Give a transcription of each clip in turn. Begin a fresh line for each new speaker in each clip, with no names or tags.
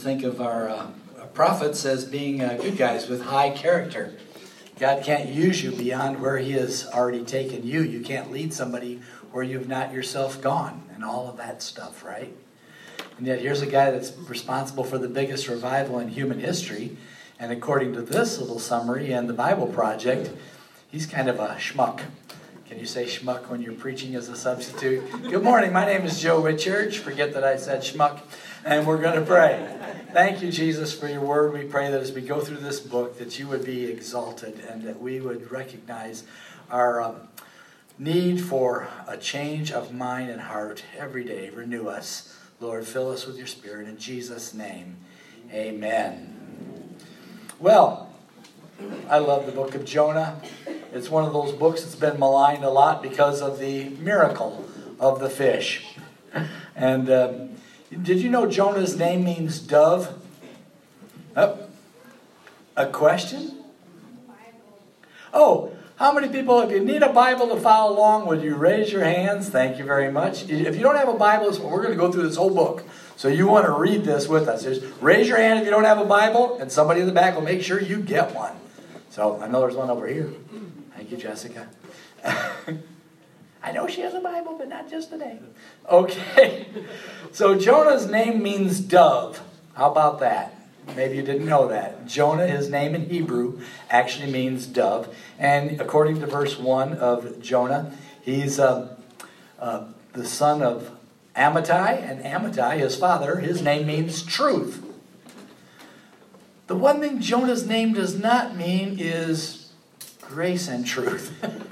think of our prophets as being good guys with high character. God can't use you beyond where he has already taken you. You can't lead somebody where you've not yourself gone and all of that stuff, right? And yet here's a guy that's responsible for the biggest revival in human history. And according to this little summary and the Bible Project, he's kind of a schmuck. Can you say schmuck when you're preaching as a substitute? Good morning, my name is Joe Whitchurch. Forget that I said schmuck. And we're going to pray. Thank you, Jesus, for your word. We pray that as we go through this book, that you would be exalted and that we would recognize our need for a change of mind and heart every day. Renew us. Lord, fill us with your Spirit. In Jesus' name, amen. Well, I love the book of Jonah. It's one of those books that's been maligned a lot because of the miracle of the fish. And did you know Jonah's name means dove? Oh, a question? Oh, how many people, if you need a Bible to follow along, would you raise your hands? Thank you very much. If you don't have a Bible, we're going to go through this whole book. So you want to read this with us. Just raise your hand if you don't have a Bible, and somebody in the back will make sure you get one. So I know there's one over here. Thank you, Jessica. I know she has a Bible, but not just today. Okay. So Jonah's name means dove. How about that? Maybe you didn't know that. Jonah, his name in Hebrew, actually means dove. And according to verse 1 of Jonah, he's the son of Amittai. And Amittai, his father, his name means truth. The one thing Jonah's name does not mean is grace and truth.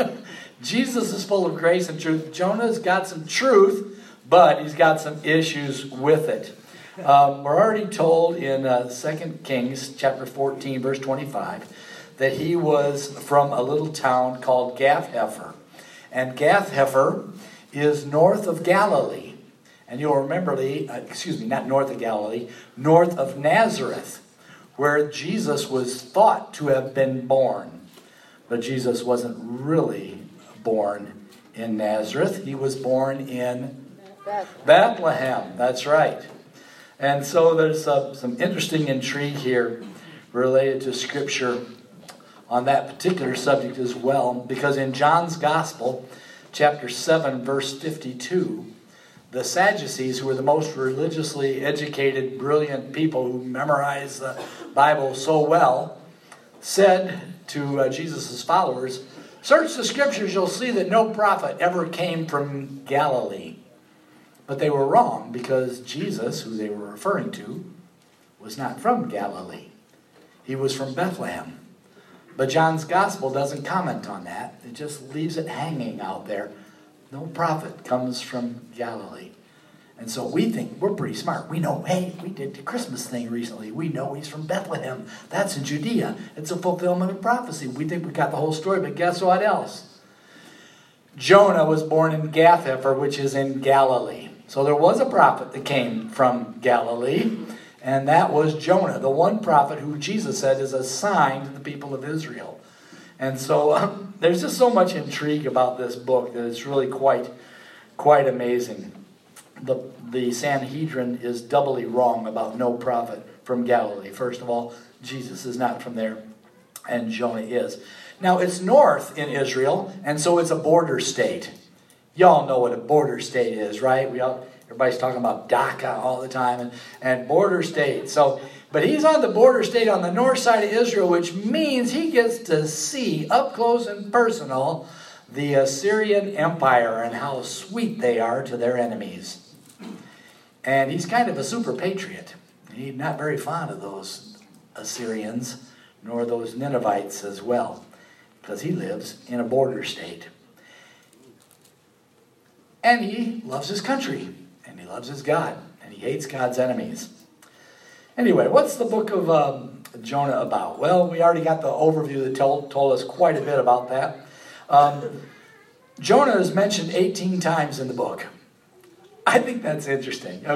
Jesus is full of grace and truth. Jonah's got some truth, but he's got some issues with it. We're already told in 2 Kings chapter 14, verse 25, that he was from a little town called Gath-Hepher. And Gath-Hepher is north of Galilee. And you'll remember not north of Galilee, north of Nazareth, where Jesus was thought to have been born. But Jesus wasn't really born in Nazareth. He was born in Bethlehem. That's right. And so there's some interesting intrigue here related to Scripture on that particular subject as well. Because in John's Gospel, chapter 7, verse 52, the Sadducees, who were the most religiously educated, brilliant people who memorized the Bible so well, said to Jesus' followers, "Search the Scriptures, you'll see that no prophet ever came from Galilee." But they were wrong, because Jesus, who they were referring to, was not from Galilee. He was from Bethlehem. But John's Gospel doesn't comment on that. It just leaves it hanging out there. No prophet comes from Galilee. And so we think we're pretty smart. We know, hey, we did the Christmas thing recently. We know he's from Bethlehem. That's in Judea. It's a fulfillment of prophecy. We think we got the whole story, but guess what else? Jonah was born in Gath-Hepher, which is in Galilee. So there was a prophet that came from Galilee, and that was Jonah, the one prophet who Jesus said is a sign to the people of Israel. And so there's just so much intrigue about this book that it's really quite amazing. The Sanhedrin is doubly wrong about no prophet from Galilee. First of all, Jesus is not from there, and Jonah is. Now, it's north in Israel, and so it's a border state. Y'all know what a border state is, right? Everybody's talking about DACA all the time, and border state. But he's on the border state on the north side of Israel, which means he gets to see up close and personal the Assyrian Empire and how sweet they are to their enemies. And he's kind of a super patriot. He's not very fond of those Assyrians, nor those Ninevites as well, because he lives in a border state. And he loves his country, and he loves his God, and he hates God's enemies. Anyway, what's the book of Jonah about? Well, we already got the overview that told us quite a bit about that. Jonah is mentioned 18 times in the book. I think that's interesting.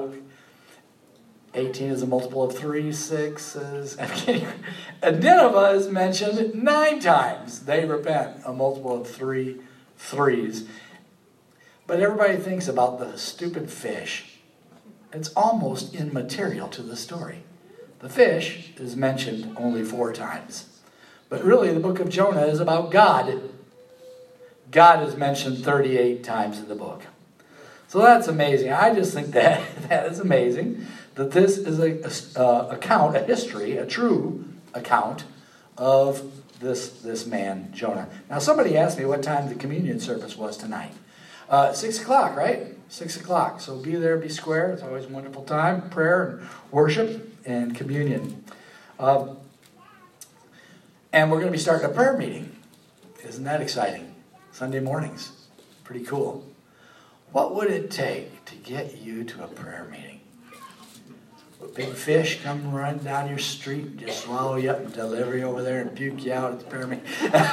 18 is a multiple of 3, 6 is... And Nineveh is mentioned 9 times. They repent, a multiple of 3 threes. But everybody thinks about the stupid fish. it's almost immaterial to the story. The fish is mentioned only 4 times. But really, the book of Jonah is about God. God is mentioned 38 times in the book. So that's amazing. I just think that is amazing, that this is a history, a true account of this man, Jonah. Now, somebody asked me what time the communion service was tonight. 6 o'clock, right? 6 o'clock. So be there, be square. It's always a wonderful time. Prayer and worship and communion. And we're going to be starting a prayer meeting. Isn't that exciting? Sunday mornings. Pretty cool. What would it take to get you to a prayer meeting? A big fish come run down your street and just swallow you up and deliver you over there and puke you out at the prayer meeting?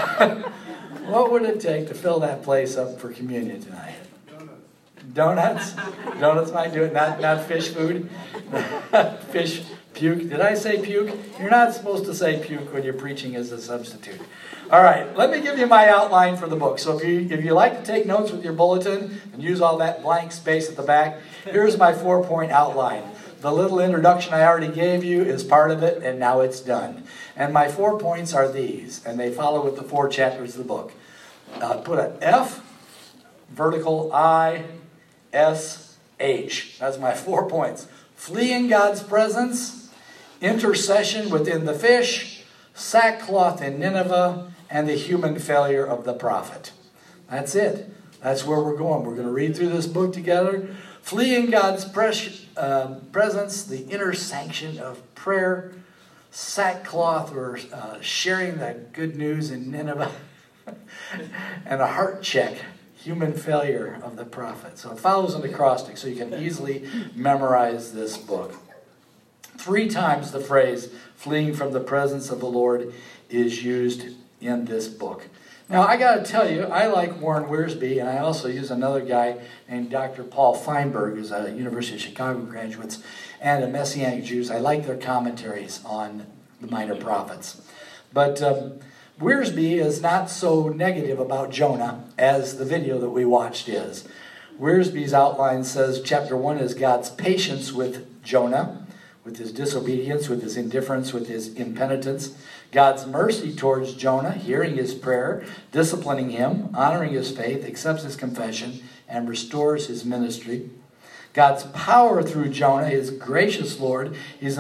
What would it take to fill that place up for communion tonight? Donuts? Donuts might do it, not fish food. Fish puke. Did I say puke? You're not supposed to say puke when you're preaching as a substitute. All right, let me give you my outline for the book. So if you like to take notes with your bulletin and use all that blank space at the back, here's my 4-point outline. The little introduction I already gave you is part of it, and now it's done. And my 4 points are these, and they follow with the 4 chapters of the book. Put an F, vertical I, S, H. That's my 4 points. Fleeing God's presence, intercession within the fish, sackcloth in Nineveh, and the human failure of the prophet. That's it. That's where we're going. We're going to read through this book together. Fleeing God's presence, the inner sanction of prayer, sackcloth, or sharing the good news in Nineveh, and a heart check, human failure of the prophet. So it follows an acrostic, so you can easily memorize this book. 3 times the phrase, fleeing from the presence of the Lord, is used in this book. Now, I got to tell you, I like Warren Wiersbe, and I also use another guy named Dr. Paul Feinberg, who's a University of Chicago graduate, and a Messianic Jews. I like their commentaries on the minor prophets. But Wiersbe is not so negative about Jonah as the video that we watched is. Wiersbe's outline says chapter 1 is God's patience with Jonah, with his disobedience, with his indifference, with his impenitence. God's mercy towards Jonah, hearing his prayer, disciplining him, honoring his faith, accepts his confession, and restores his ministry. God's power through Jonah, his gracious Lord. He's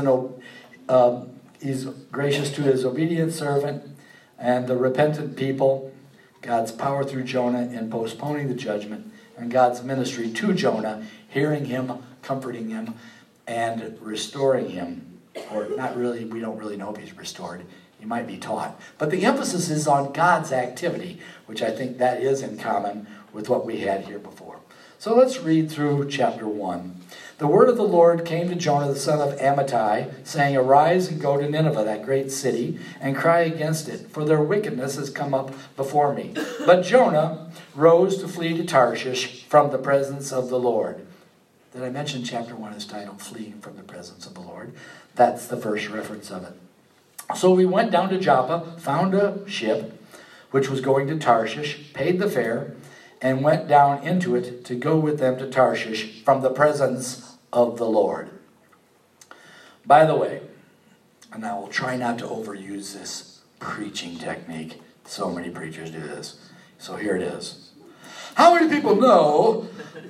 gracious to his obedient servant and the repentant people. God's power through Jonah in postponing the judgment. And God's ministry to Jonah, hearing him, comforting him, and restoring him. Or not really, we don't really know if he's restored. He might be taught. But the emphasis is on God's activity, which I think that is in common with what we had here before. So let's read through chapter 1. The word of the Lord came to Jonah the son of Amittai, saying, Arise and go to Nineveh, that great city, and cry against it, for their wickedness has come up before me. But Jonah rose to flee to Tarshish from the presence of the Lord. Did I mention chapter 1 is titled Fleeing from the Presence of the Lord? That's the first reference of it. So we went down to Joppa, found a ship which was going to Tarshish, paid the fare, and went down into it to go with them to Tarshish from the presence of the Lord. By the way, and I will try not to overuse this preaching technique. So many preachers do this. So here it is. How many people know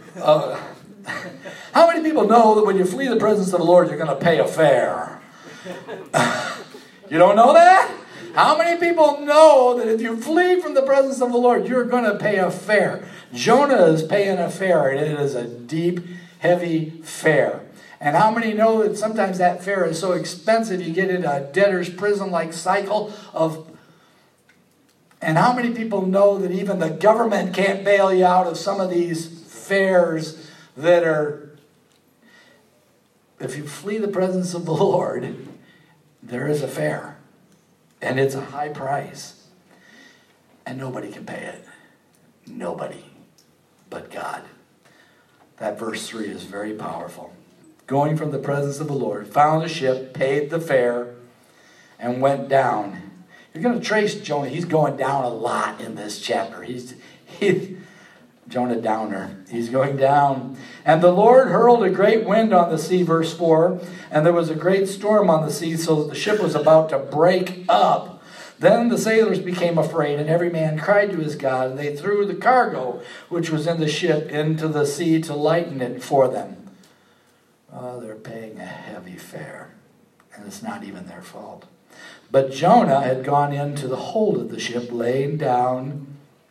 that when you flee the presence of the Lord, you're going to pay a fare? You don't know that? How many people know that if you flee from the presence of the Lord, you're going to pay a fare? Jonah is paying a fare, and it is a deep, heavy fare. And how many know that sometimes that fare is so expensive you get into a debtor's prison-like cycle of... And how many people know that even the government can't bail you out of some of these fares that are... If you flee the presence of the Lord, there is a fare. And it's a high price. And nobody can pay it. Nobody but God. That verse 3 is very powerful. Going from the presence of the Lord, found a ship, paid the fare, and went down. You're going to trace Jonah. He's going down a lot in this chapter. Jonah Downer. He's going down. And the Lord hurled a great wind on the sea, verse 4. And there was a great storm on the sea, so that the ship was about to break up. Then the sailors became afraid, and every man cried to his God. And they threw the cargo, which was in the ship, into the sea to lighten it for them. Oh, they're paying a heavy fare. And it's not even their fault. But Jonah had gone into the hold of the ship, laying down.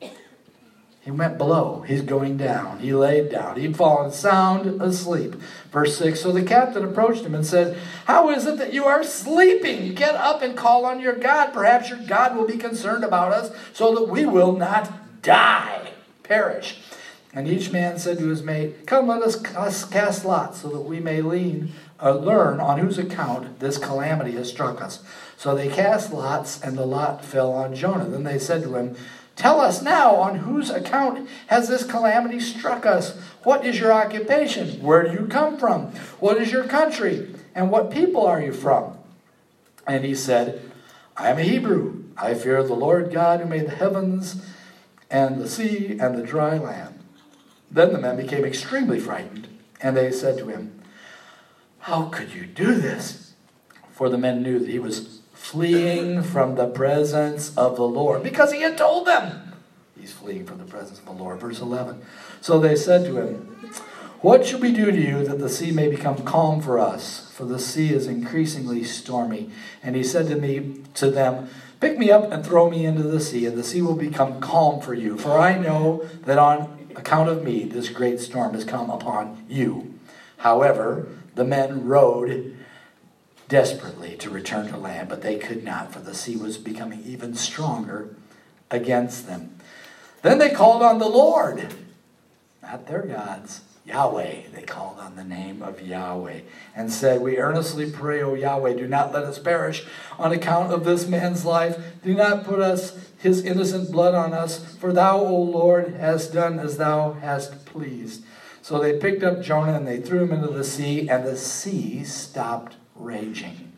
He went below. He's going down. He laid down. He'd fallen sound asleep. Verse 6, so the captain approached him and said, how is it that you are sleeping? Get up and call on your God. Perhaps your God will be concerned about us so that we will not die, perish. And each man said to his mate, come, let us cast lots so that we may learn on whose account this calamity has struck us. So they cast lots, and the lot fell on Jonah. Then they said to him, tell us now, on whose account has this calamity struck us? What is your occupation? Where do you come from? What is your country? And what people are you from? And he said, I am a Hebrew. I fear the Lord God who made the heavens and the sea and the dry land. Then the men became extremely frightened, and they said to him, how could you do this? For the men knew that he was fleeing from the presence of the Lord, because he had told them. He's fleeing from the presence of the Lord. Verse 11. So they said to him, what should we do to you that the sea may become calm for us? For the sea is increasingly stormy. And he said to them, pick me up and throw me into the sea, and the sea will become calm for you. For I know that on account of me this great storm has come upon you. However, the men rowed desperately to return to land, but they could not, for the sea was becoming even stronger against them. Then they called on the Lord, not their gods, Yahweh. They called on the name of Yahweh and said, we earnestly pray, O Yahweh, do not let us perish on account of this man's life. Do not put his innocent blood on us, for thou, O Lord, hast done as thou hast pleased. So they picked up Jonah and they threw him into the sea, and the sea stopped raging.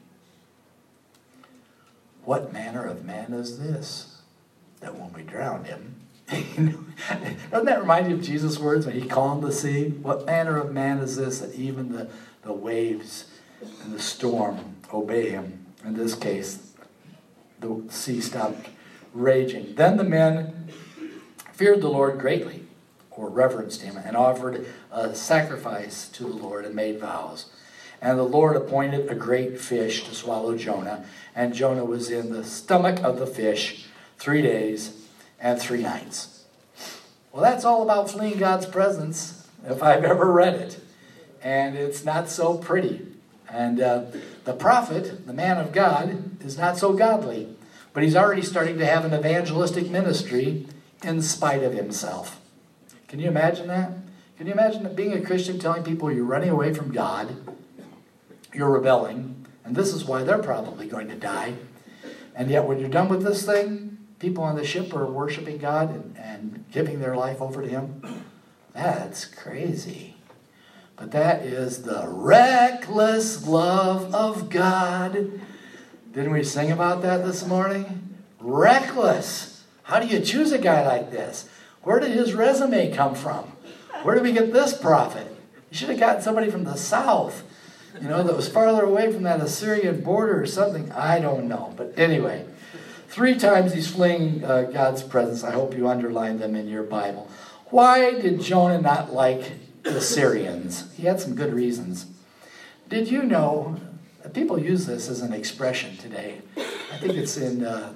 What manner of man is this, that when we drowned him, doesn't that remind you of Jesus' words when he calmed the sea? What manner of man is this, that even the waves and the storm obey him? In this case, the sea stopped raging. Then the men feared the Lord greatly, or reverenced him, and offered a sacrifice to the Lord and made vows. And the Lord appointed a great fish to swallow Jonah, and Jonah was in the stomach of the fish 3 days and 3 nights. Well, that's all about fleeing God's presence, if I've ever read it. And it's not so pretty. And the prophet, the man of God, is not so godly. But he's already starting to have an evangelistic ministry in spite of himself. Can you imagine that? Can you imagine being a Christian telling people you're running away from God, you're rebelling, and this is why they're probably going to die. And yet when you're done with this thing, people on the ship are worshiping God and giving their life over to him. That's crazy. But that is the reckless love of God. Didn't we sing about that this morning? Reckless. How do you choose a guy like this? Where did his resume come from? Where did we get this prophet? You should have gotten somebody from the south, that was farther away from that Assyrian border or something. I don't know. But anyway, 3 times he's fleeing God's presence. I hope you underline them in your Bible. Why did Jonah not like the Syrians? He had some good reasons. Did you know, people use this as an expression today. I think it's in the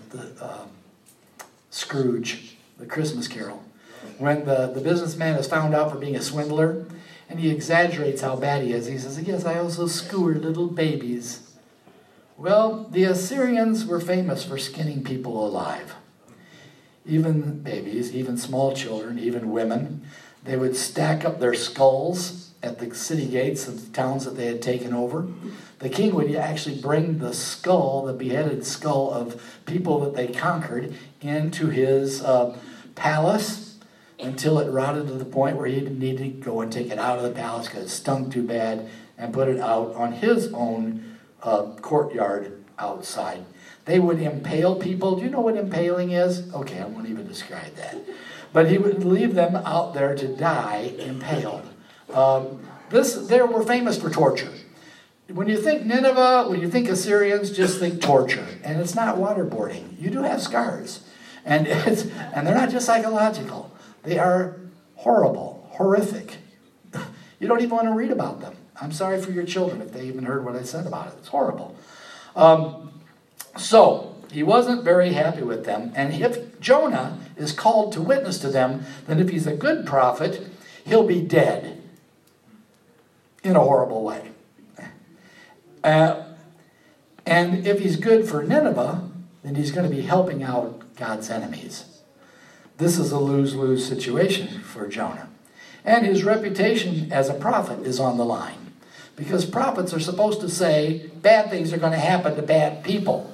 Scrooge, the Christmas Carol. When the businessman is found out for being a swindler, and he exaggerates how bad he is. He says, yes, I also skewer little babies. Well, the Assyrians were famous for skinning people alive. Even babies, even small children, even women. They would stack up their skulls at the city gates of the towns that they had taken over. The king would actually bring the skull, the beheaded skull of people that they conquered, into his palace, until it rotted to the point where he needed to go and take it out of the palace because it stunk too bad, and put it out on his own courtyard outside. They would impale people. Do you know what impaling is? Okay, I won't even describe that. But he would leave them out there to die impaled. They were famous for torture. When you think Nineveh, when you think Assyrians, just think torture. And it's not waterboarding. You do have scars. And they're not just psychological. They are horrible, horrific. You don't even want to read about them. I'm sorry for your children if they even heard what I said about it. It's horrible. So, he wasn't very happy with them. And if Jonah is called to witness to them, then if he's a good prophet, he'll be dead in a horrible way. And if he's good for Nineveh, then he's going to be helping out God's enemies. This is a lose-lose situation for Jonah. And his reputation as a prophet is on the line. Because prophets are supposed to say bad things are going to happen to bad people.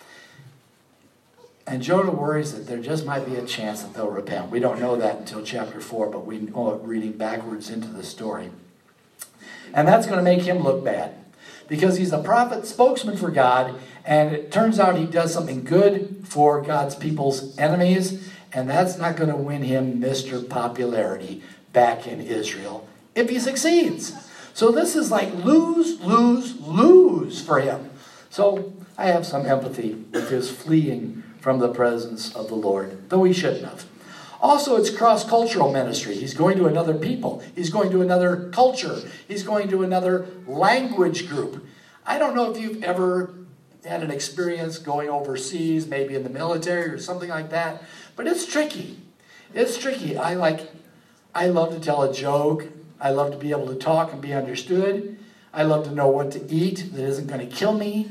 And Jonah worries that there just might be a chance that they'll repent. We don't know that until chapter 4, but we know it reading backwards into the story. And that's going to make him look bad. Because he's a prophet, spokesman for God, and it turns out he does something good for God's people's enemies, and that's not going to win him Mr. Popularity back in Israel if he succeeds. So this is like lose, lose, lose for him. So I have some empathy with his fleeing from the presence of the Lord, though he shouldn't have. Also, it's cross-cultural ministry. He's going to another people. He's going to another culture. He's going to another language group. I don't know if you've ever had an experience going overseas, maybe in the military or something like that, but it's tricky. It's tricky. I love to tell a joke. I love to be able to talk and be understood. I love to know what to eat that isn't going to kill me.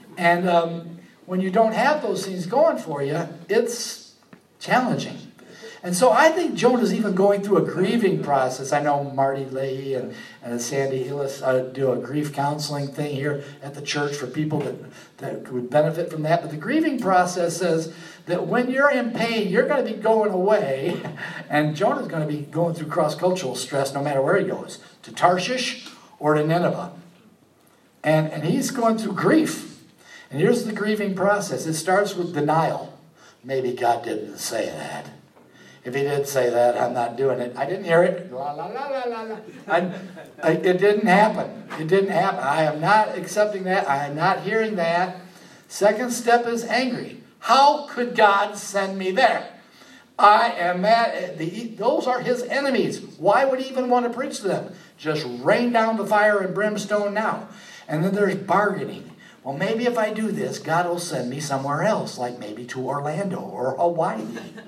And when you don't have those things going for you, it's challenging. And so I think Jonah's even going through a grieving process. I know Marty Leahy and Sandy Hillis do a grief counseling thing here at the church for people that would benefit from that. But the grieving process says that when you're in pain, you're going to be going away. And Jonah's going to be going through cross-cultural stress no matter where he goes, to Tarshish or to Nineveh. And he's going through grief. And here's the grieving process. It starts with denial. Maybe God didn't say that. If he did say that, I'm not doing it. I didn't hear it. La, la, la, la, la. It didn't happen. It didn't happen. I am not accepting that. I am not hearing that. Second step is angry. How could God send me there? I am mad. Those are his enemies. Why would he even want to preach to them? Just rain down the fire and brimstone now. And then there's bargaining. Well, maybe if I do this, God will send me somewhere else, like maybe to Orlando or Hawaii.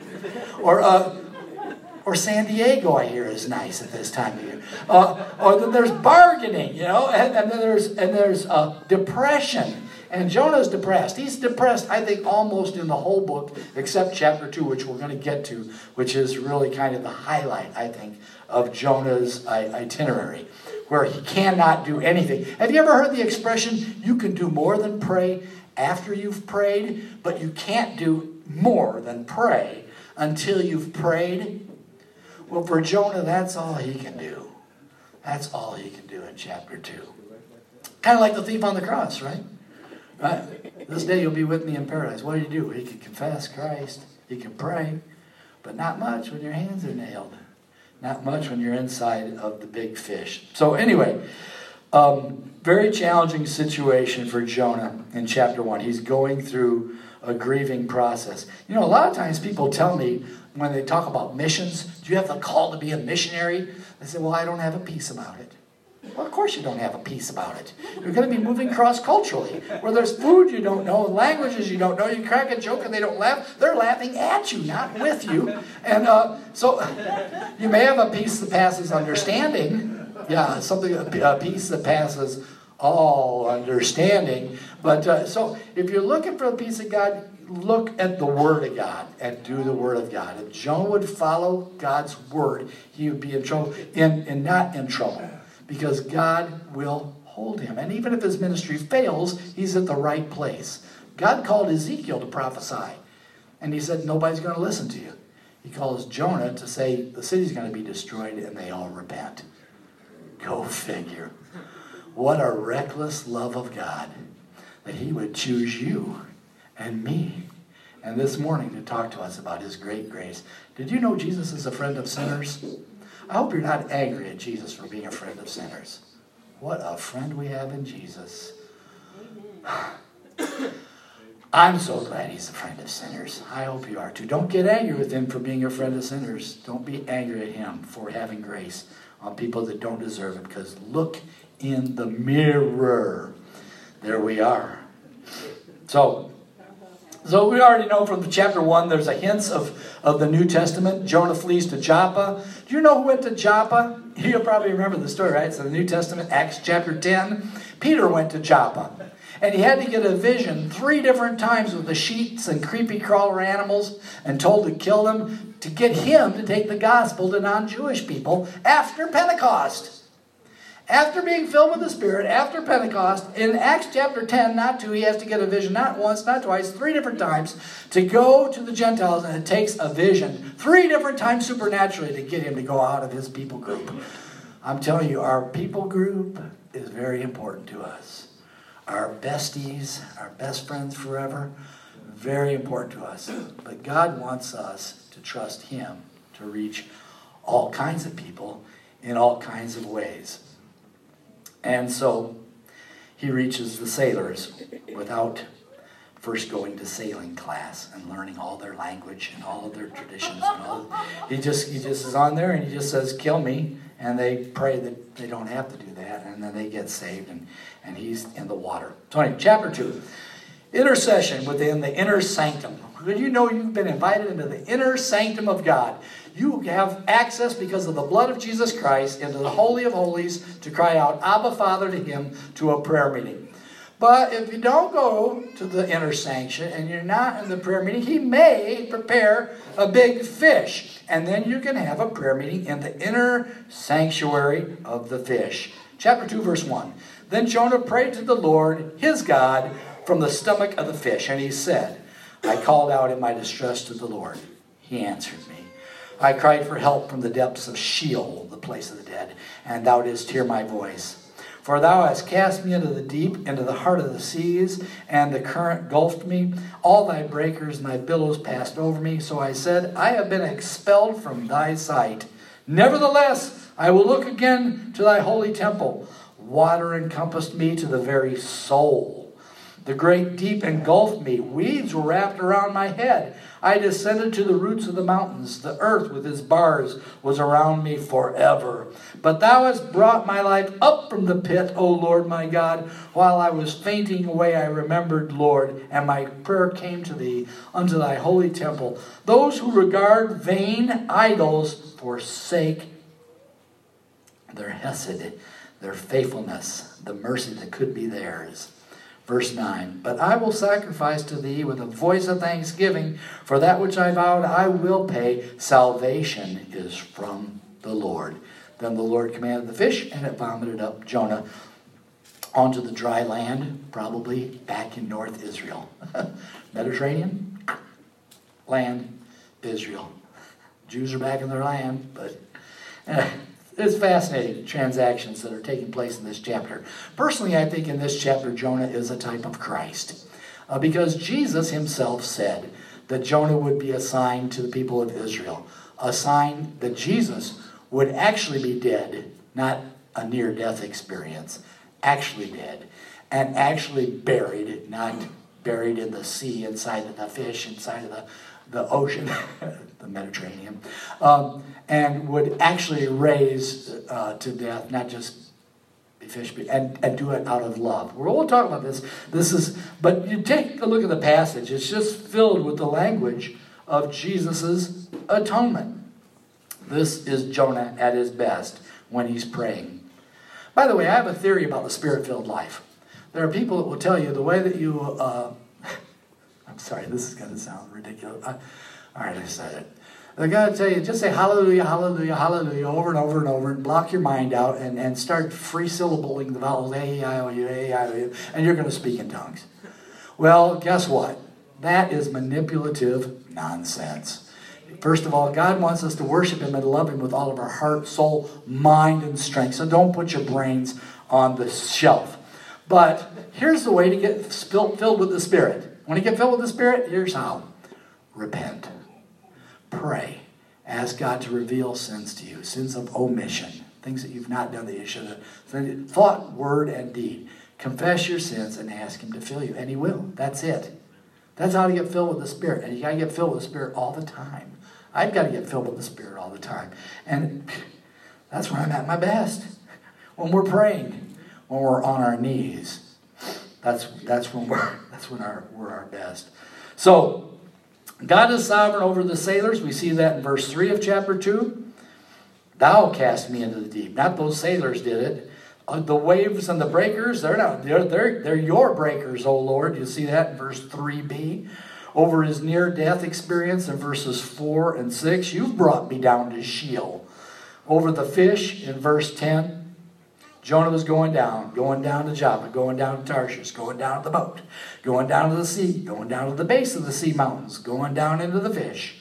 Or San Diego, I hear, is nice at this time of year. Or then there's bargaining, and then there's depression. And Jonah's depressed. He's depressed, I think, almost in the whole book, except chapter 2, which we're going to get to, which is really kind of the highlight, I think, of Jonah's itinerary, where he cannot do anything. Have you ever heard the expression, you can do more than pray after you've prayed, but you can't do more than pray until you've prayed? Well, for Jonah, that's all he can do. That's all he can do in chapter 2. Kind of like the thief on the cross, right? This day you'll be with me in paradise. What do you do? He can confess Christ. He can pray. But not much when your hands are nailed. Not much when you're inside of the big fish. So anyway, very challenging situation for Jonah in chapter 1. He's going through a grieving process. A lot of times people tell me when they talk about missions, do you have the call to be a missionary? They say, well, I don't have a peace about it. Well, of course you don't have a peace about it. You're going to be moving cross-culturally, where there's food you don't know, languages you don't know. You crack a joke and they don't laugh. They're laughing at you, not with you. And so you may have a peace that passes understanding. Yeah, a peace that passes all understanding. But so if you're looking for the peace of God, look at the Word of God and do the Word of God. If Jonah would follow God's Word, he would be in trouble, and not in trouble. Because God will hold him. And even if his ministry fails, he's at the right place. God called Ezekiel to prophesy. And he said, nobody's going to listen to you. He calls Jonah to say, the city's going to be destroyed and they all repent. Go figure. What a reckless love of God that he would choose you and me and this morning to talk to us about his great grace. Did you know Jesus is a friend of sinners? I hope you're not angry at Jesus for being a friend of sinners. What a friend we have in Jesus. I'm so glad he's a friend of sinners. I hope you are too. Don't get angry with him for being a friend of sinners. Don't be angry at him for having grace on people that don't deserve it, because look in the mirror. There we are. So we already know from chapter 1 there's a hints of the New Testament. Jonah flees to Joppa. Do you know who went to Joppa? You'll probably remember the story, right? So the New Testament, Acts chapter 10. Peter went to Joppa. And he had to get a vision 3 different times with the sheets and creepy crawler animals and told to kill them to get him to take the gospel to non-Jewish people after Pentecost. After being filled with the Spirit, after Pentecost, in Acts chapter 10, not 2, he has to get a vision not once, not twice, 3 different times to go to the Gentiles, and it takes a vision 3 different times supernaturally to get him to go out of his people group. I'm telling you, our people group is very important to us. Our besties, our best friends forever, very important to us. But God wants us to trust him to reach all kinds of people in all kinds of ways. And so he reaches the sailors without first going to sailing class and learning all their language and all of their traditions. He just is on there and he just says, kill me. And they pray that they don't have to do that. And then they get saved and he's in the water. So anyway, chapter 2. Intercession within the inner sanctum. Did you know you've been invited into the inner sanctum of God? You have access because of the blood of Jesus Christ into the Holy of Holies to cry out, Abba, Father, to him, to a prayer meeting. But if you don't go to the inner sanction and you're not in the prayer meeting, he may prepare a big fish. And then you can have a prayer meeting in the inner sanctuary of the fish. Chapter 2, verse 1. Then Jonah prayed to the Lord, his God, from the stomach of the fish. And he said, I called out in my distress to the Lord. He answered me. I cried for help from the depths of Sheol, the place of the dead, and thou didst hear my voice. For thou hast cast me into the deep, into the heart of the seas, and the current gulfed me. All thy breakers and thy billows passed over me. So I said, I have been expelled from thy sight. Nevertheless, I will look again to thy holy temple. Water encompassed me to the very soul. The great deep engulfed me. Weeds were wrapped around my head. I descended to the roots of the mountains. The earth with its bars was around me forever. But thou hast brought my life up from the pit, O Lord my God. While I was fainting away, I remembered, Lord, and my prayer came to thee unto thy holy temple. Those who regard vain idols forsake their hesed, their faithfulness, the mercy that could be theirs. Verse 9, but I will sacrifice to thee with a voice of thanksgiving. For that which I vowed I will pay. Salvation is from the Lord. Then the Lord commanded the fish, and it vomited up Jonah onto the dry land, probably back in North Israel. Mediterranean, land, Israel. Jews are back in their land, but it's fascinating transactions that are taking place in this chapter. Personally, I think in this chapter, Jonah is a type of Christ. Because Jesus himself said that Jonah would be a sign to the people of Israel. A sign that Jesus would actually be dead, not a near-death experience, actually dead, and actually buried, not buried in the sea, inside of the fish, inside of the ocean, the Mediterranean, and would actually raise to death, not just be fish, and do it out of love. We'll talk about this. But you take a look at the passage, it's just filled with the language of Jesus' atonement. This is Jonah at his best when he's praying. By the way, I have a theory about the Spirit-filled life. There are people that will tell you the way that you... I'm sorry, this is going to sound ridiculous. All right, I said it. They're going to tell you, just say hallelujah, hallelujah, hallelujah over and over and over, and block your mind out and start free syllabling the vowels, A-E-I-O-U, A-E-I-O-U, and you're going to speak in tongues. Well, guess what? That is manipulative nonsense. First of all, God wants us to worship him and love him with all of our heart, soul, mind, and strength. So don't put your brains on the shelf. But here's the way to get filled with the Spirit. When you get filled with the Spirit, here's how. repent. Pray. Ask God to reveal sins to you, sins of omission, things that you've not done that you should have. Thought, word, and deed. Confess your sins and ask him to fill you, and he will. That's it. That's how to get filled with the Spirit, and you got to get filled with the Spirit all the time. I've got to get filled with the Spirit all the time, and that's when I'm at my best. When we're praying, when we're on our knees, that's when we're our best. So, God is sovereign over the sailors. We see that in verse 3 of chapter 2. Thou cast me into the deep. Not those sailors did it. The waves and the breakers, they're your breakers, O Lord. You see that in verse 3b. Over his near-death experience in verses 4 and 6, you've brought me down to Sheol. Over the fish in verse 10, Jonah was going down to Joppa, going down to Tarshish, going down to the boat, going down to the sea, going down to the base of the sea mountains, going down into the fish.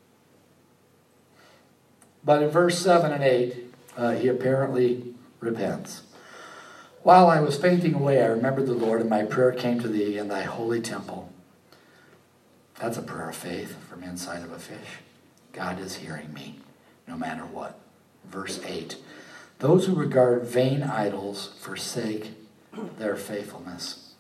But in verse 7 and 8, he apparently repents. While I was fainting away, I remembered the Lord, and my prayer came to thee in thy holy temple. That's a prayer of faith from inside of a fish. God is hearing me, no matter what. Verse 8. Those who regard vain idols forsake their faithfulness.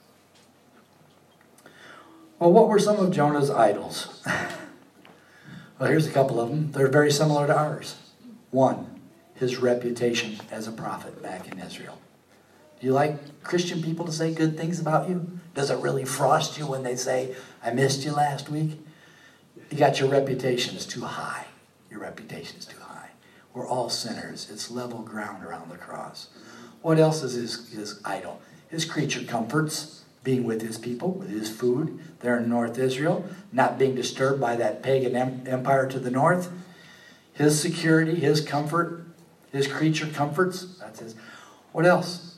Well, what were some of Jonah's idols? Well, here's a couple of them. They're very similar to ours. One, his reputation as a prophet back in Israel. Do you like Christian people to say good things about you? Does it really frost you when they say, I missed you last week? You got your reputation is too high. Your reputation is too high. We're all sinners. It's level ground around the cross. What else is his idol? His creature comforts, being with his people, with his food. There in North Israel, not being disturbed by that pagan empire to the north. His security, his comfort, his creature comforts. That's his. What else?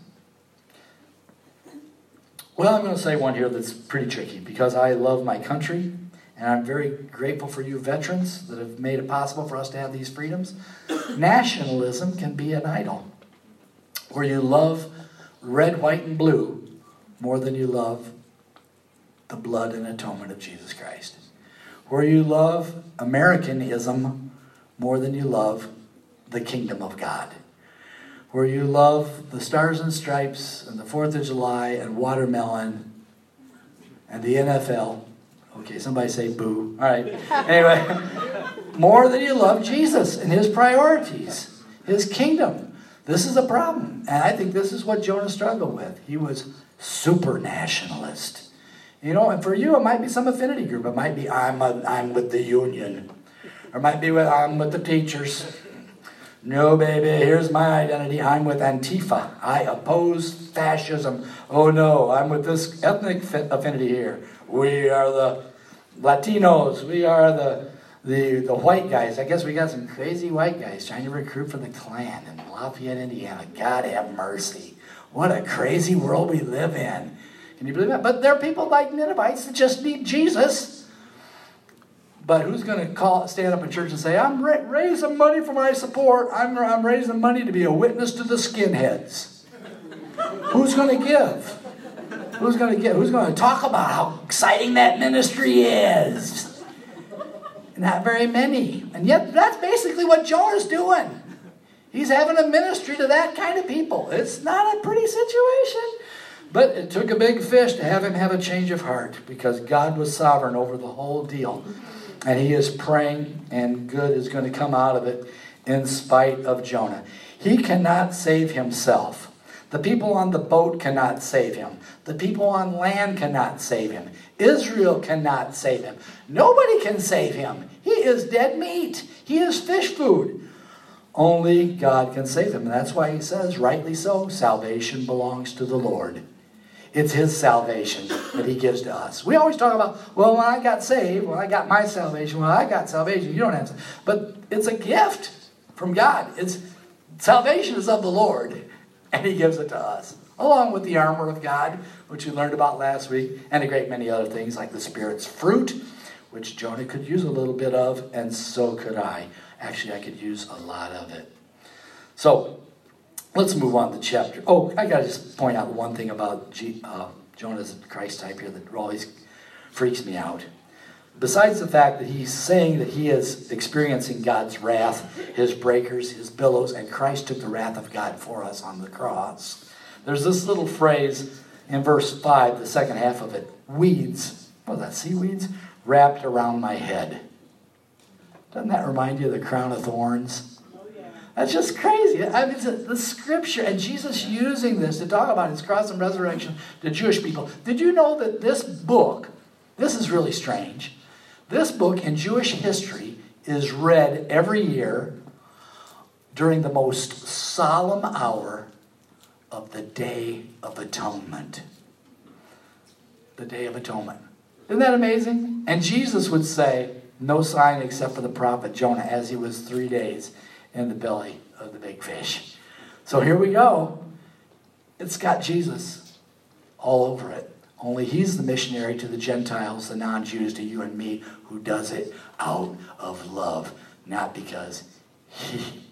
Well, I'm going to say one here that's pretty tricky because I love my country and I'm very grateful for you veterans that have made it possible for us to have these freedoms. Nationalism can be an idol where you love red, white, and blue more than you love the blood and atonement of Jesus Christ. Where you love Americanism more than you love the kingdom of God. Where you love the Stars and Stripes and the 4th of July and watermelon and the NFL. Okay, somebody say boo. All right. Anyway, more than you love Jesus and his priorities, his kingdom. This is a problem. And I think this is what Jonah struggled with. He was super nationalist. You know, and for you, it might be some affinity group. It might be, I'm with the union. Or it might be, I'm with the teachers. No, baby, here's my identity. I'm with Antifa. I oppose fascism. Oh, no, I'm with this ethnic affinity here. We are the Latinos. We are the white guys. I guess we got some crazy white guys trying to recruit for the Klan in Lafayette, Indiana. God have mercy. What a crazy world we live in. Can you believe that? But there are people like Ninevites that just need Jesus. But who's going to stand up in church and say, I'm raising money for my support. I'm raising money to be a witness to the skinheads. Who's going to give? Who's going to give? Who's going to talk about how exciting that ministry is? Not very many. And yet that's basically what Jonah's doing. He's having a ministry to that kind of people. It's not a pretty situation. But it took a big fish to have him have a change of heart because God was sovereign over the whole deal. And he is praying, and good is going to come out of it in spite of Jonah. He cannot save himself. The people on the boat cannot save him. The people on land cannot save him. Israel cannot save him. Nobody can save him. He is dead meat. He is fish food. Only God can save him. And that's why he says, rightly so, salvation belongs to the Lord. It's his salvation that he gives to us. We always talk about, well, when I got saved, when I got my salvation, when I got salvation, you don't have to. But it's a gift from God. Salvation is of the Lord, and he gives it to us, along with the armor of God, which we learned about last week, and a great many other things like the Spirit's fruit, which Jonah could use a little bit of, and so could I. Actually, I could use a lot of it. So, let's move on to chapter. Oh, I got to just point out one thing about Jonah's Christ type here that always freaks me out. Besides the fact that he's saying that he is experiencing God's wrath, his breakers, his billows, and Christ took the wrath of God for us on the cross. There's this little phrase in verse 5, the second half of it. Weeds, what is that, seaweeds? Wrapped around my head. Doesn't that remind you of the crown of thorns? That's just crazy. I mean, it's the scripture, and Jesus using this to talk about his cross and resurrection to Jewish people. Did you know that this book, this is really strange, this book in Jewish history is read every year during the most solemn hour of the Day of Atonement. The Day of Atonement. Isn't that amazing? And Jesus would say, no sign except for the prophet Jonah, as he was 3 days in the belly of the big fish. So here we go. It's got Jesus all over it. Only he's the missionary to the Gentiles, the non-Jews, to you and me, who does it out of love, not because he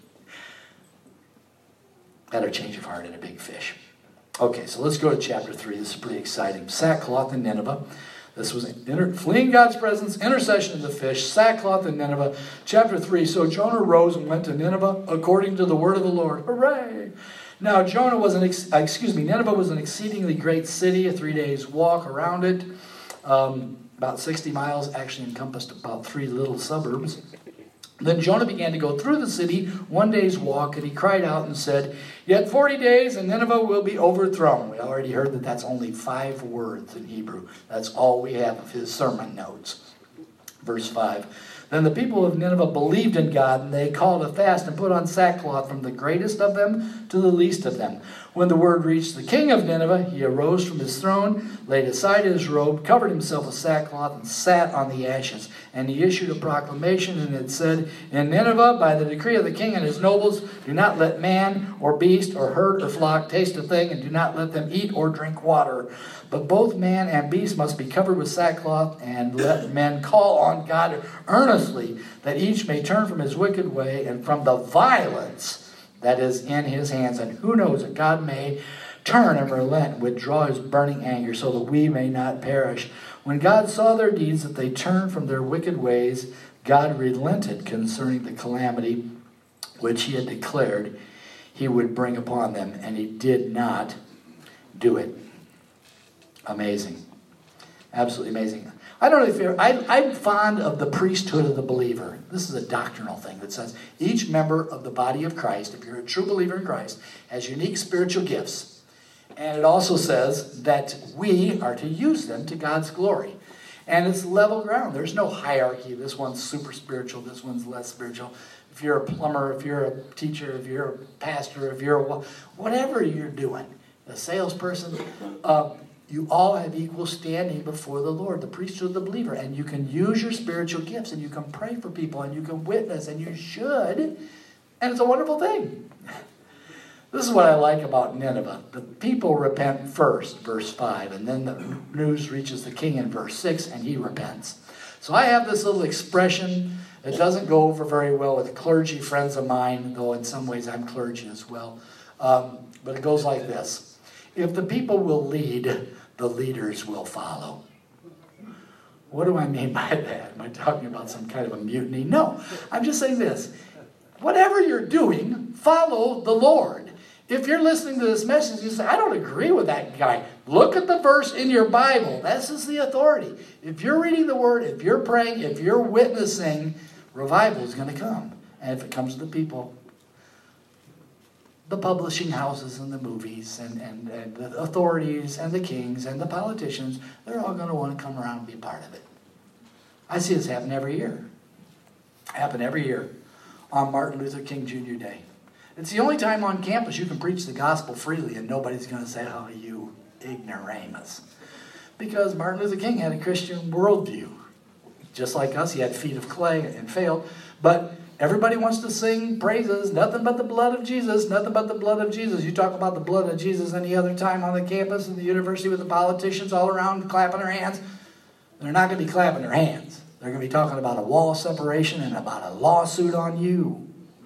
had a change of heart in a big fish. Okay, so let's go to chapter 3. This is pretty exciting. Sackcloth in Nineveh. This was fleeing God's presence, intercession of the fish, sackcloth in Nineveh. Chapter 3. So Jonah rose and went to Nineveh according to the word of the Lord. Hooray! Now Nineveh was an exceedingly great city, a 3 days walk around it. About 60 miles, actually encompassed about 3 little suburbs. Then Jonah began to go through the city 1 day's walk, and he cried out and said, Yet 40 days and Nineveh will be overthrown. We already heard that that's only 5 words in Hebrew. That's all we have of his sermon notes. Verse 5. Then the people of Nineveh believed in God, and they called a fast and put on sackcloth from the greatest of them to the least of them. When the word reached the king of Nineveh, he arose from his throne, laid aside his robe, covered himself with sackcloth, and sat on the ashes. And he issued a proclamation, and it said, In Nineveh, by the decree of the king and his nobles, do not let man or beast or herd or flock taste a thing, and do not let them eat or drink water. But both man and beast must be covered with sackcloth, and let men call on God earnestly, that each may turn from his wicked way and from the violence that is in his hands. And who knows that God may turn and relent and withdraw his burning anger, so that we may not perish. When God saw their deeds, that they turned from their wicked ways, God relented concerning the calamity which he had declared he would bring upon them, and he did not do it. Amazing. Absolutely amazing. I don't know if you're, I'm fond of the priesthood of the believer. This is a doctrinal thing that says each member of the body of Christ, if you're a true believer in Christ, has unique spiritual gifts. And it also says that we are to use them to God's glory. And it's level ground. There's no hierarchy. This one's super spiritual, this one's less spiritual. If you're a plumber, if you're a teacher, if you're a pastor, if you're whatever you're doing, a salesperson, you all have equal standing before the Lord, the priesthood of the believer. And you can use your spiritual gifts, and you can pray for people, and you can witness, and you should. And it's a wonderful thing. This is what I like about Nineveh. The people repent first, verse 5, and then the news reaches the king in verse 6, and he repents. So I have this little expression. It doesn't go over very well with clergy friends of mine, though in some ways I'm clergy as well. But it goes like this. If the people will lead, the leaders will follow. What do I mean by that? Am I talking about some kind of a mutiny? No. I'm just saying this. Whatever you're doing, follow the Lord. If you're listening to this message, you say, I don't agree with that guy. Look at the verse in your Bible. This is the authority. If you're reading the Word, if you're praying, if you're witnessing, revival is going to come. And if it comes to the people, the publishing houses and the movies and the authorities and the kings and the politicians, they're all going to want to come around and be a part of it. I see this happen every year. Happen every year on Martin Luther King Jr. Day. It's the only time on campus you can preach the gospel freely and nobody's going to say, oh, you ignoramus. Because Martin Luther King had a Christian worldview. Just like us, he had feet of clay and failed. But everybody wants to sing praises, nothing but the blood of Jesus, nothing but the blood of Jesus. You talk about the blood of Jesus any other time on the campus in the university with the politicians all around clapping their hands. They're not going to be clapping their hands. They're going to be talking about a wall of separation and about a lawsuit on you.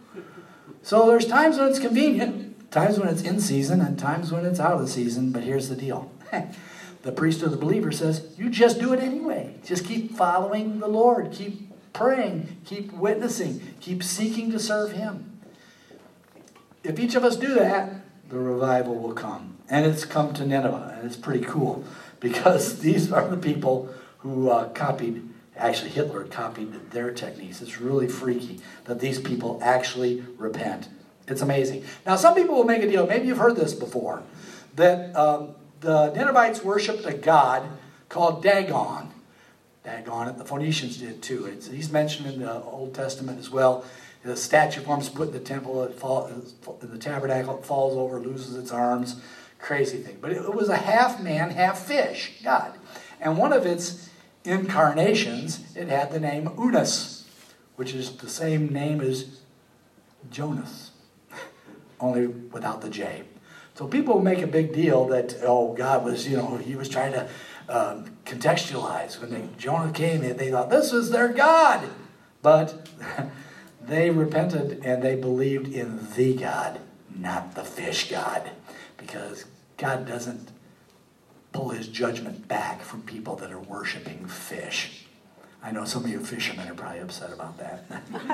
So there's times when it's convenient, times when it's in season, and times when it's out of the season. But here's the deal. the priesthood of the believer says, you just do it anyway. Just keep following the Lord. Keep praying. Keep witnessing. Keep seeking to serve Him. If each of us do that, the revival will come. And it's come to Nineveh. And it's pretty cool. Because these are the people who copied, actually Hitler copied their techniques. It's really freaky that these people actually repent. It's amazing. Now some people will make a deal, maybe you've heard this before, that the Ninevites worshipped a god called Dagon. Dagon, the Phoenicians did too. He's mentioned in the Old Testament as well. The statue form is put in the temple, in the tabernacle, it falls over, loses its arms. Crazy thing. But it was a half man, half fish god. And one of its incarnations, it had the name Unas, which is the same name as Jonas, only without the J. So people make a big deal that, oh, God was, he was trying to contextualize. When Jonah came, they thought, this is their God. But they repented and they believed in the God, not the fish God. Because God doesn't pull His judgment back from people that are worshiping fish. I know some of you fishermen are probably upset about that.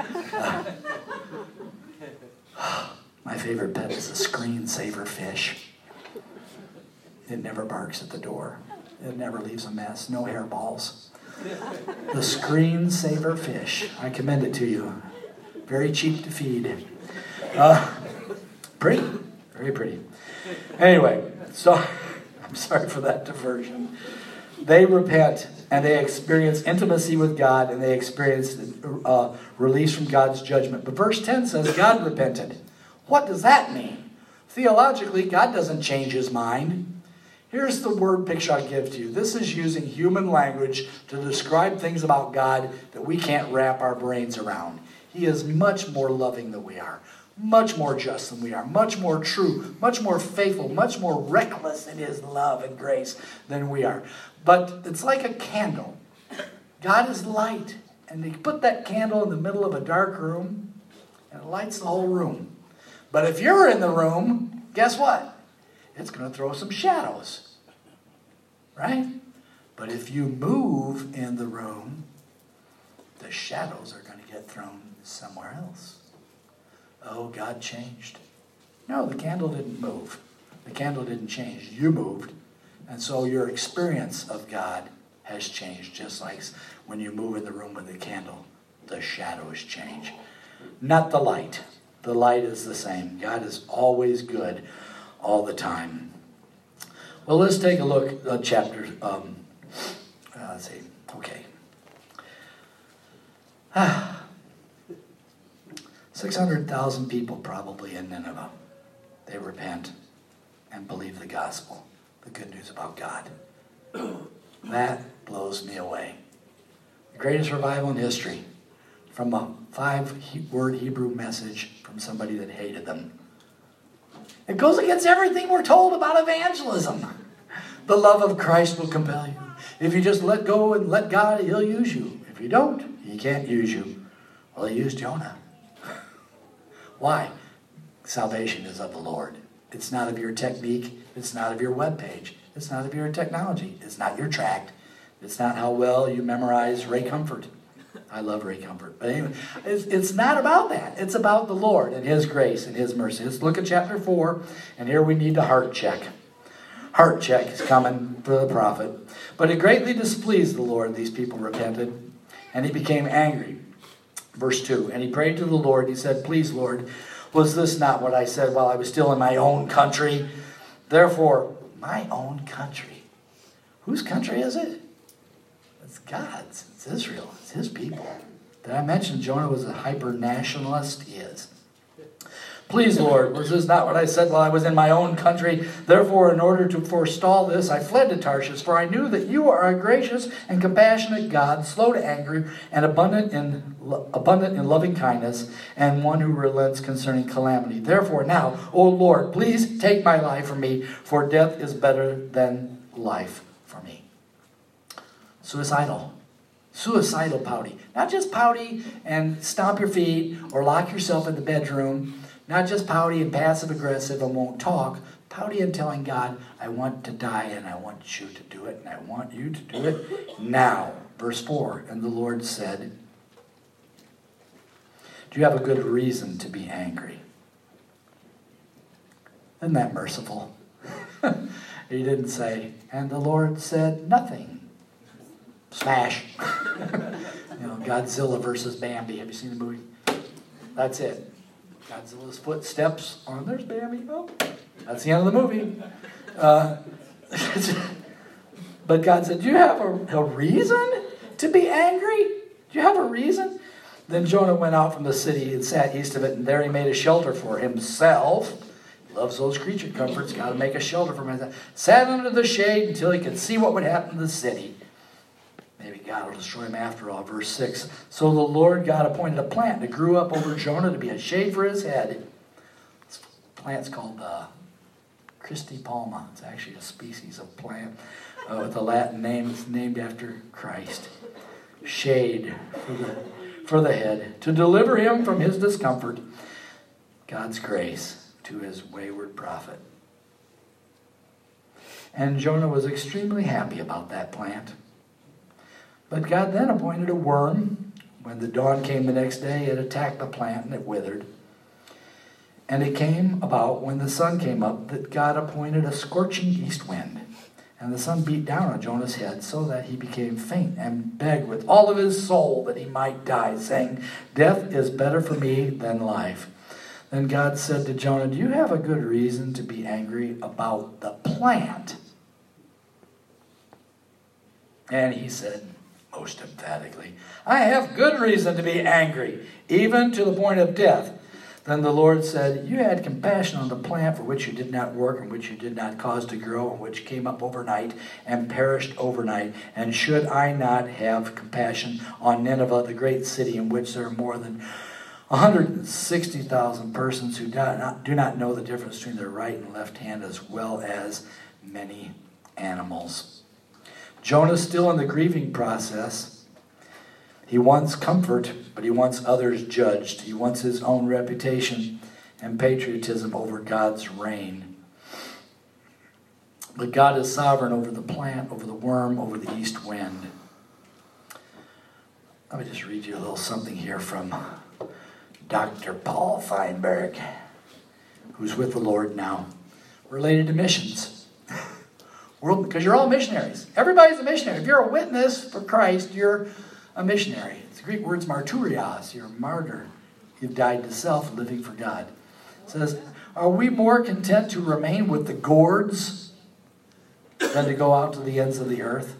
My favorite pet is a screensaver fish. It never barks at the door. It never leaves a mess. No hairballs. The screensaver fish. I commend it to you. Very cheap to feed. Pretty. Very pretty. Anyway, so I'm sorry for that diversion. They repent and they experience intimacy with God and they experience release from God's judgment. But verse 10 says God repented. What does that mean? Theologically, God doesn't change His mind. Here's the word picture I give to you. This is using human language to describe things about God that we can't wrap our brains around. He is much more loving than we are. Much more just than we are, much more true, much more faithful, much more reckless in His love and grace than we are. But it's like a candle. God is light. And you put that candle in the middle of a dark room, and it lights the whole room. But if you're in the room, guess what? It's going to throw some shadows. Right? But if you move in the room, the shadows are going to get thrown somewhere else. Oh, God changed. No, the candle didn't move. The candle didn't change. You moved. And so your experience of God has changed. Just like when you move in the room with the candle, the shadows change. Not the light. The light is the same. God is always good all the time. Well, let's take a look at chapter. Let's see. Okay. 600,000 people probably in Nineveh. They repent and believe the gospel, the good news about God. That blows me away. The greatest revival in history, from a 5-word Hebrew message from somebody that hated them. It goes against everything we're told about evangelism. The love of Christ will compel you. If you just let go and let God, He'll use you. If you don't, He can't use you. Well, He used Jonah. Why? Salvation is of the Lord. It's not of your technique. It's not of your webpage. It's not of your technology. It's not your tract. It's not how well you memorize Ray Comfort. I love Ray Comfort. But anyway, it's not about that. It's about the Lord and His grace and His mercy. Let's look at chapter 4, and here we need a heart check. Heart check is coming for the prophet. But it greatly displeased the Lord. These people repented, and He became angry. Verse 2, and he prayed to the Lord. He said, please, Lord, was this not what I said while I was still in my own country? Therefore, my own country. Whose country is it? It's God's. It's Israel. It's His people. Did I mention Jonah was a hyper-nationalist? He is. Please, Lord, was this not what I said while I was in my own country? Therefore, in order to forestall this, I fled to Tarshish, for I knew that you are a gracious and compassionate God, slow to anger, and abundant in loving kindness, and one who relents concerning calamity. Therefore, now, O Lord, please take my life from me, for death is better than life for me. Suicidal pouty. Not just pouty and stomp your feet or lock yourself in the bedroom. Not just pouty and passive aggressive and won't talk, pouty and telling God, I want to die and I want you to do it and I want you to do it now. Verse 4, and the Lord said, do you have a good reason to be angry? Isn't that merciful? He didn't say, and the Lord said nothing. Smash. Godzilla versus Bambi. Have you seen the movie? That's it. Godzilla's footsteps on, there's Bambi. Oh, that's the end of the movie. But God said, do you have a reason to be angry? Do you have a reason? Then Jonah went out from the city and sat east of it, and there he made a shelter for himself. He loves those creature comforts. Got to make a shelter for himself. Sat under the shade until he could see what would happen to the city. Maybe God will destroy him after all. Verse 6. So the Lord God appointed a plant that grew up over Jonah to be a shade for his head. This plant's called Christi palma. It's actually a species of plant with a Latin name. It's named after Christ. Shade for the head. To deliver him from his discomfort. God's grace to his wayward prophet. And Jonah was extremely happy about that plant. But God then appointed a worm. When the dawn came the next day, it attacked the plant and it withered. And it came about when the sun came up that God appointed a scorching east wind. And the sun beat down on Jonah's head so that he became faint and begged with all of his soul that he might die, saying, death is better for me than life. Then God said to Jonah, do you have a good reason to be angry about the plant? And he said, most emphatically, I have good reason to be angry, even to the point of death. Then the Lord said, you had compassion on the plant for which you did not work and which you did not cause to grow and which came up overnight and perished overnight. And should I not have compassion on Nineveh, the great city in which there are more than 160,000 persons who do not know the difference between their right and left hand, as well as many animals? Jonah's still in the grieving process. He wants comfort, but he wants others judged. He wants his own reputation and patriotism over God's reign. But God is sovereign over the plant, over the worm, over the east wind. Let me just read you a little something here from Dr. Paul Feinberg, who's with the Lord now, related to missions. Because you're all missionaries. Everybody's a missionary. If you're a witness for Christ, you're a missionary. The Greek word's martyrios. You're a martyr. You've died to self, living for God. It says, are we more content to remain with the gourds than to go out to the ends of the earth?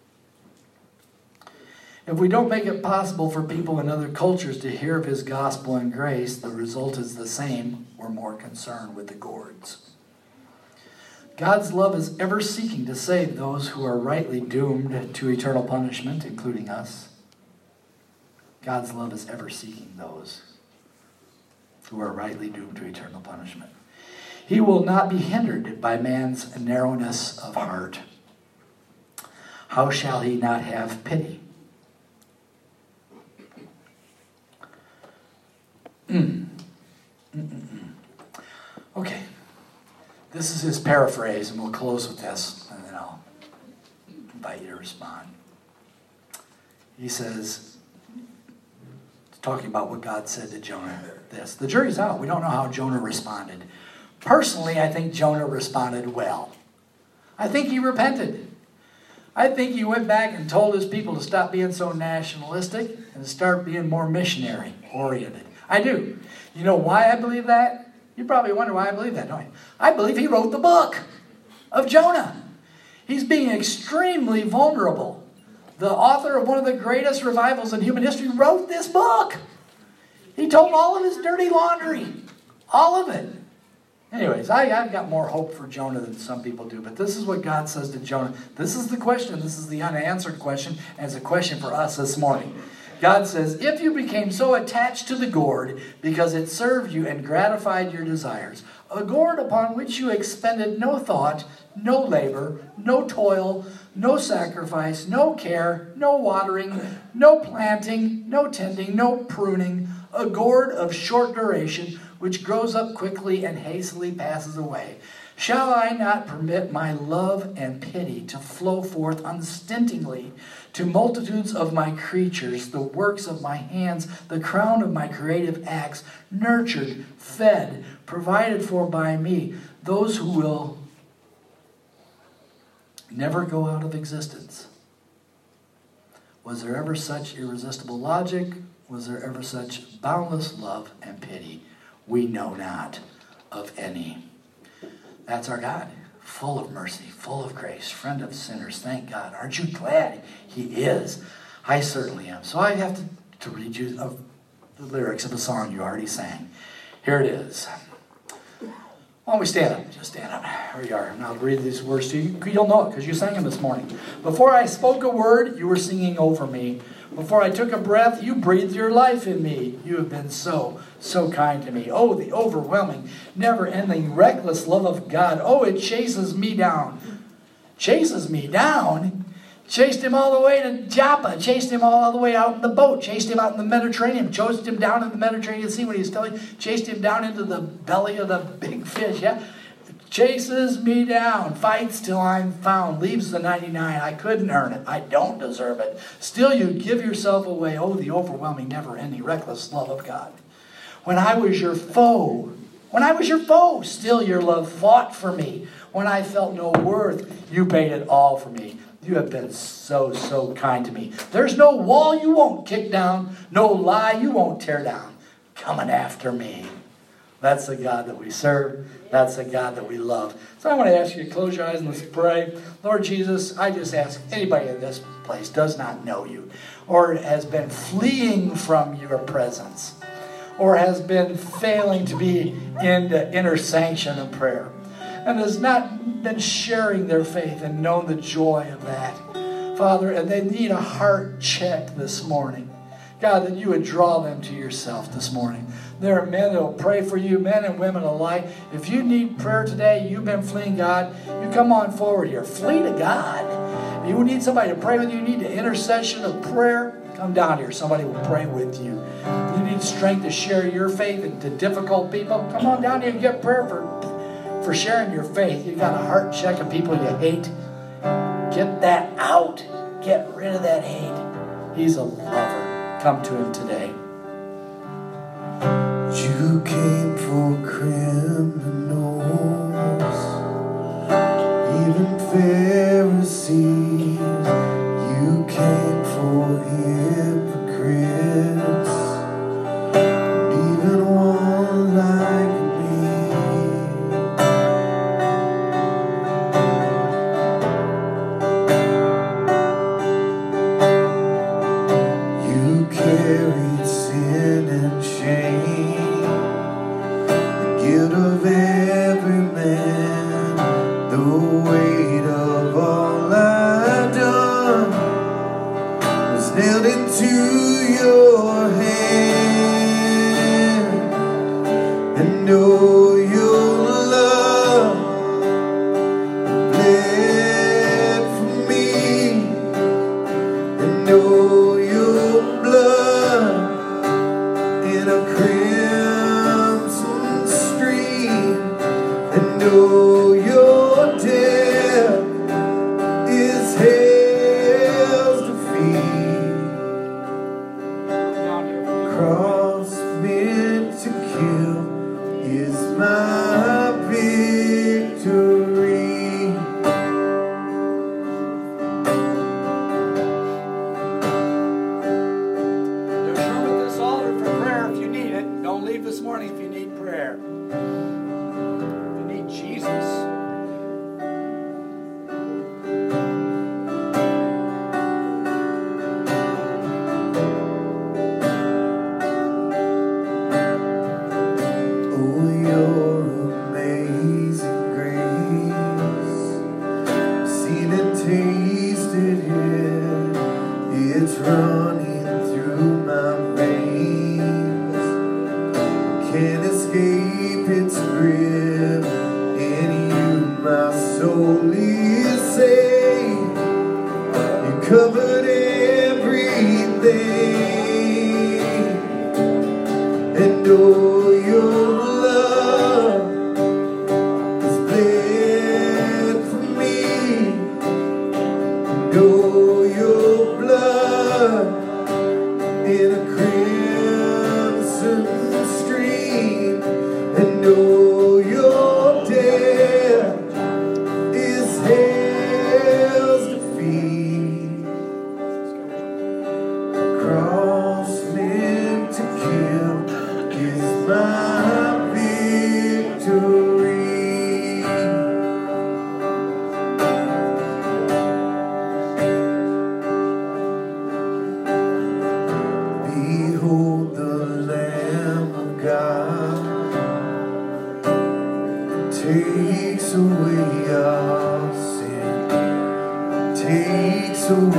If we don't make it possible for people in other cultures to hear of his gospel and grace, the result is the same. We're more concerned with the gourds. God's love is ever seeking to save those who are rightly doomed to eternal punishment, including us. God's love is ever seeking those who are rightly doomed to eternal punishment. He will not be hindered by man's narrowness of heart. How shall he not have pity? Okay. This is his paraphrase, and we'll close with this, and then I'll invite you to respond. He says, talking about what God said to Jonah, this. The jury's out. We don't know how Jonah responded. Personally, I think Jonah responded well. I think he repented. I think he went back and told his people to stop being so nationalistic and start being more missionary-oriented. I do. You know why I believe that? You probably wonder why I believe that, don't you? I believe he wrote the book of Jonah. He's being extremely vulnerable. The author of one of the greatest revivals in human history wrote this book. He told all of his dirty laundry. All of it. Anyways, I've got more hope for Jonah than some people do. But this is what God says to Jonah. This is the question. This is the unanswered question. And it's a question for us this morning. God says, if you became so attached to the gourd because it served you and gratified your desires, a gourd upon which you expended no thought, no labor, no toil, no sacrifice, no care, no watering, no planting, no tending, no pruning, a gourd of short duration which grows up quickly and hastily passes away. Shall I not permit my love and pity to flow forth unstintingly to multitudes of my creatures, the works of my hands, the crown of my creative acts, nurtured, fed, provided for by me, those who will never go out of existence? Was there ever such irresistible logic? Was there ever such boundless love and pity? We know not of any. That's our God, full of mercy, full of grace, friend of sinners. Thank God. Aren't you glad He is? I certainly am. So I have to read you the lyrics of a song you already sang. Here it is. Why don't we stand up? Just stand up. Here we are. And I'll read these words to you. You'll know it because you sang them this morning. Before I spoke a word, you were singing over me. Before I took a breath, you breathed your life in me. You have been so kind to me. Oh, the overwhelming, never-ending, reckless love of God. Oh, it chases me down. Chases me down? Chased him all the way to Joppa. Chased him all the way out in the boat. Chased him out in the Mediterranean. Chased him down in the Mediterranean Sea when he's telling. Chased him down into the belly of the big fish. Yeah, chases me down. Fights till I'm found. Leaves the 99. I couldn't earn it. I don't deserve it. Still you give yourself away. Oh, the overwhelming, never-ending, reckless love of God. When I was your foe. When I was your foe. Still your love fought for me. When I felt no worth. You paid it all for me. You have been so kind to me. There's no wall you won't kick down. No lie you won't tear down. Coming after me. That's the God that we serve. That's the God that we love. So I want to ask you to close your eyes and let's pray. Lord Jesus, I just ask anybody in this place does not know you or has been fleeing from your presence or has been failing to be in the inner sanction of prayer and has not been sharing their faith and known the joy of that. Father, and they need a heart check this morning. God, that you would draw them to yourself this morning. There are men that will pray for you, men and women alike. If you need prayer today, you've been fleeing God, you come on forward here. Flee to God. If you need somebody to pray with you, you need an intercession of prayer, come down here. Somebody will pray with you. You need strength to share your faith to difficult people. Come on down here and get prayer for sharing your faith. You got a heart check of people you hate. Get that out. Get rid of that hate. He's a lover. Come to him today.
You came for criminals, even Pharisees. You came for hypocrites, and even one like me. You carried sin and shame, guilt of every man, the weight of all I've done was nailed into your hand. And oh, your love bled for me, and oh, your blood in a crimson stream, and oh, your death is hell's defeat. Cross meant to kill is my victory.
There's room at this altar for prayer if you need it. Don't leave this morning if you need prayer. If you need Jesus.
Oh, your amazing grace, seen and tasted it, it's running through my veins. Can't escape its grip. In you my soul is saved. You covered everything, and oh, your love is bled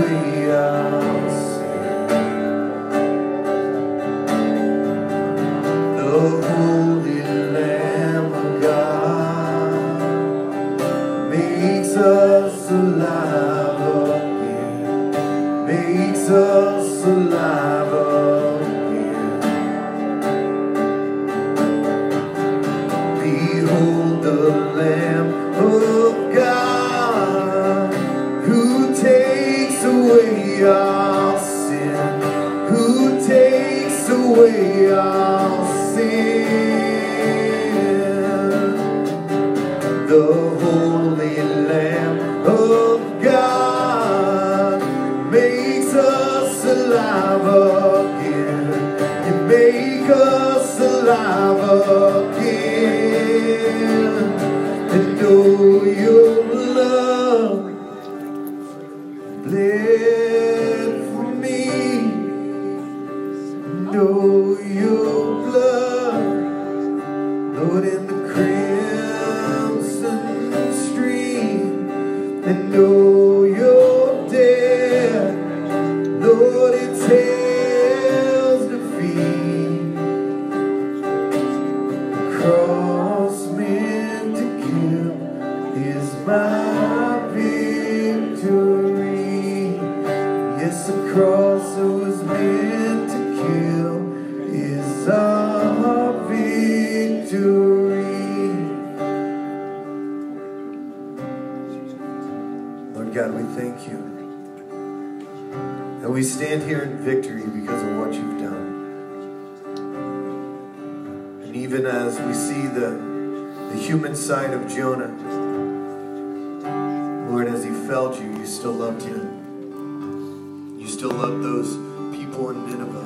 away our sin. The Holy Lamb of God makes us alive again, makes us alive again. Behold the Lamb of God who takes away our sin, who takes away our sin. The Holy Lamb of God makes us alive again. You make us alive again. And know your love bled for me. Know your blood, Lord, in the crimson stream. And know your death, Lord, it's hell's defeat. The cross meant to kill is my victory. Yes, the cross that was meant to kill is our victory. Lord God, we thank you. And we stand here in victory because of what you've done. And even as we see the human side of Jonah, Lord, as he failed you, you still loved him. You still loved those people in Nineveh.